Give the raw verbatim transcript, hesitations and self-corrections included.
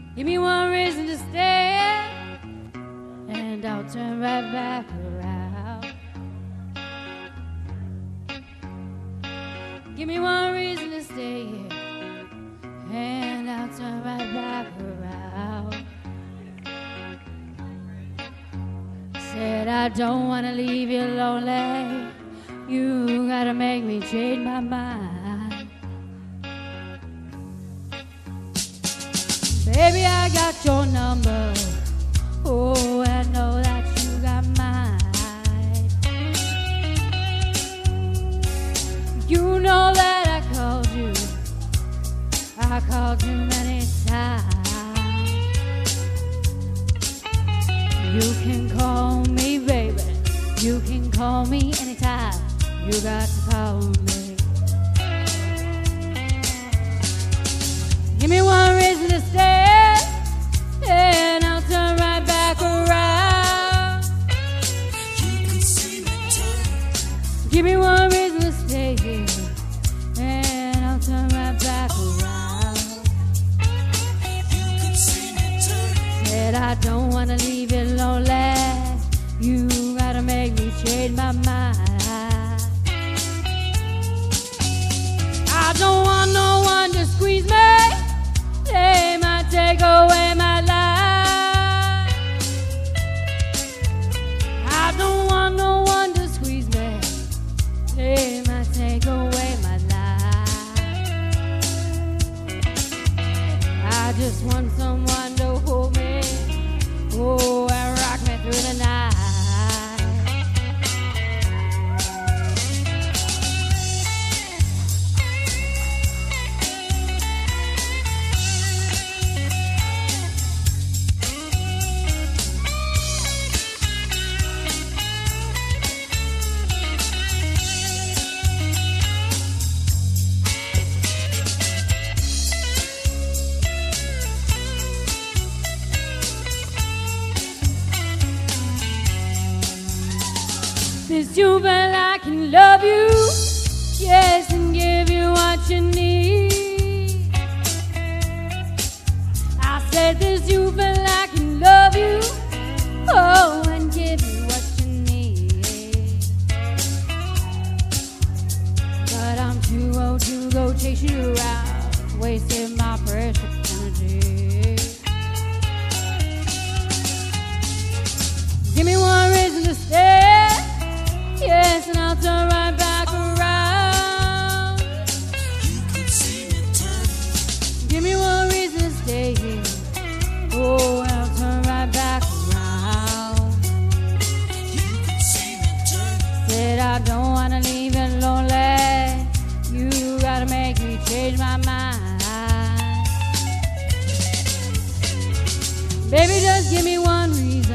Give me one reason to stay, and I'll turn right back around. Give me one reason to stay here, and I'll turn right back around. Said I don't want to leave you lonely. You gotta make me change my mind. Baby, I got your number. Oh, I know that you got mine. You know that I called you. I called you many times. You can call me, baby. You can call me anytime. You got to call me. Give me one reason to stay, and I'll turn right back around. You can see me turn. Give me one reason to stay here, and I'll turn right back around. You can see me turn. Said I don't wanna leave you lonely. You gotta make me change my mind. I don't want no one to squeeze me. They might take away my life. I don't want no one to squeeze me. They might take away my life. I just want someone to hold me, oh, and rock me through the night. Since you felt I can love you, yes, and give you what you need. I said this, you felt I can love you, oh, and give you what you need. But I'm too old to go chase you around, wasting my precious energy. Give me one reason to stay, yes, and I'll turn right back around. You can see me turn. Give me one reason to stay here. Oh, and I'll turn right back around. You can see me turn. Said I don't wanna leave you lonely. You gotta make me change my mind. Baby, just give me one reason.